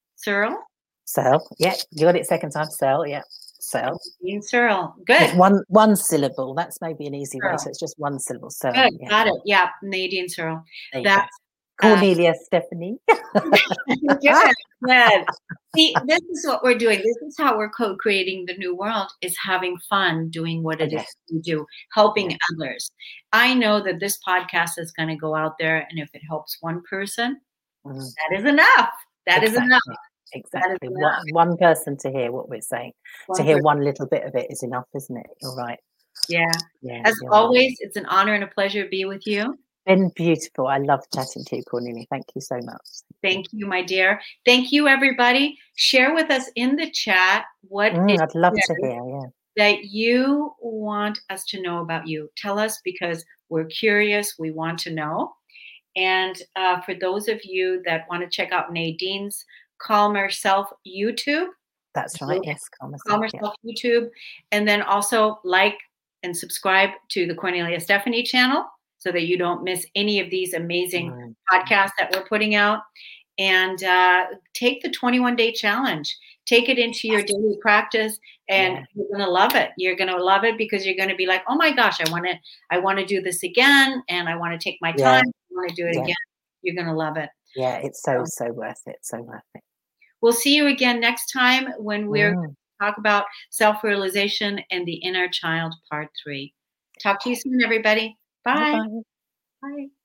Yeah, you got it second time. Searle. Yeah. Searle. Nadine Searle. Good. It's one syllable. That's maybe an easy way. So it's just one syllable. Searle. Good. Yeah. Got it. Yeah. Nadine Searle. That's Cornelia Stephanie. Good. See, this is what we're doing. This is how we're co-creating the new world, is having fun doing what it is we do, helping others. I know that this podcast is going to go out there, and if it helps one person, that is enough. That is enough. Exactly. One person to hear what we're saying. Hear one little bit of it is enough, isn't it? You're right. Yeah. As always, it's an honor and a pleasure to be with you. Been beautiful. I love chatting to you, Cornelia. Thank you so much. Thank you, my dear. Thank you, everybody. Share with us in the chat what I'd love to hear. That you want us to know about you. Tell us, because we're curious. We want to know. And for those of you that want to check out Nadine's Calmer Self YouTube. That's right. Yes, Calmer Self YouTube. And then also like and subscribe to the Cornelia Stephanie channel, so that you don't miss any of these amazing podcasts that we're putting out. And take the 21-day challenge. Take it into your daily practice, and you're going to love it. You're going to love it, because you're going to be like, oh my gosh, I want to do this again, and I want to take my time. I want to do it again. You're going to love it. Yeah, it's so worth it. So worth it. We'll see you again next time, when we're going to talk about self-realization and the inner child, part 3. Talk to you soon, everybody. Bye. Bye. Bye.